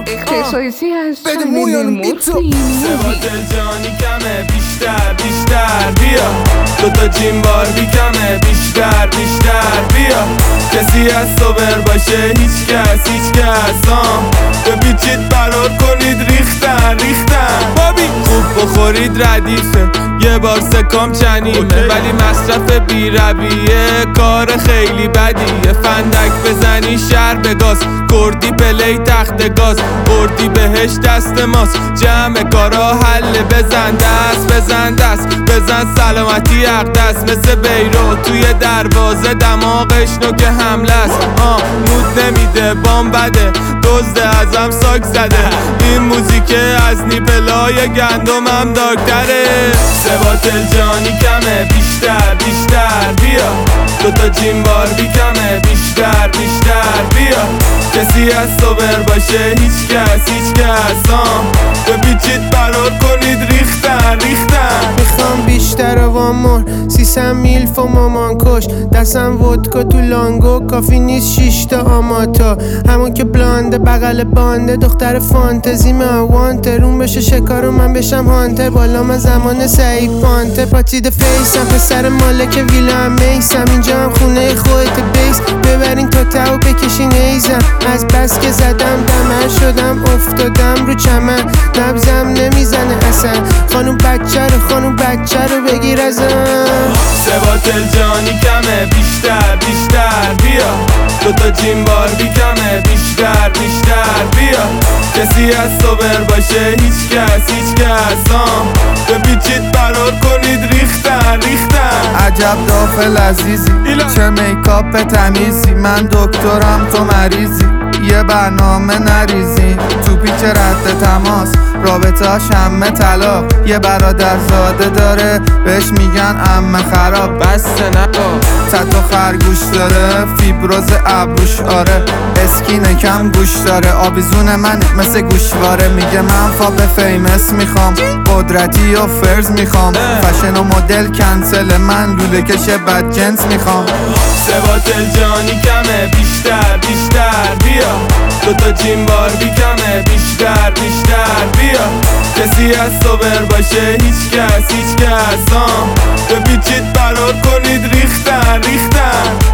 اختصاصی هست بده مویانو بیتو ثبات جانی کمه بیشتر بیا دوتا جیم بار بیکمه بیشتر بیا کسی از صبر باشه هیچ کس بپیچید برار کنید ریختن بابی خوب بخورید ردیفه یه بار سکام چنیمه ولی مصرف بی رویه کار خیلی بدیه فندک بزنی شهر به گاز کردی پلی تخت گاز بردی بهش دست ماست جمع کارا حل بزن دست بزن سلامتی اقدس مثل بیرو توی دروازه دماغش نوک حمله است مود نمیده بام بده دزد ازم ساک زده این موزیک از نیپلای گندمم دارکتره ثبات جانی کمه بیشتر بیا دوتا جیم بار بیکمه بیشتر بیا کسی از صبر باشه هیچ کس بپیچید برار کنید ریختن میخوام بیشتر وامور 300 میلف و مامان کش دستم ودکا تو لانگو کافی نیست 6 تا آماتا همون که بلانده بغل بانده دختر فانتزی من وانتر اون بشه شکار و من بشم هانتر بالا من زمان سعید پانتر پاتید فیسم پسر مالک ویلا هم میسم اینجا هم خونه خودت بیس ببرین تا و بکشین ایزم از بس که زدم دمر شدم افتادم رو چمن نبزم نمیزنه اصلا خانوم بچه رو بگیر ازم ثبات جانی کمه بیشتر بیا دوتا جیم بار بیکمه بیشتر بیا کسی از صبر باشه هیچ کس بپیچید برار کنید ریختن عجب دافل عزیزی چه میکاپ تمیزی من دکترم تو مریضی یه برنامه نریزی تو پیچ رد تماس رابطه ها شمه طلاق یه برادر زاده داره بهش میگن عمه خراب بسته نکن تتو خرگوش داره فیبروز ابروش آره اسکین کم گوش داره آویزون من مثل گوشواره میگه من فاپ فیمس میخوام قدرتی و فرز میخوام فشن و مدل کنسل من لوله کش بد جنس میخوام ثبات جانی کمه بیشتر بیا دوتا جیم بار بیکمه بیشتر بیا کسی از صبر باشه هیچ کس بپیچید برار کنید ریختن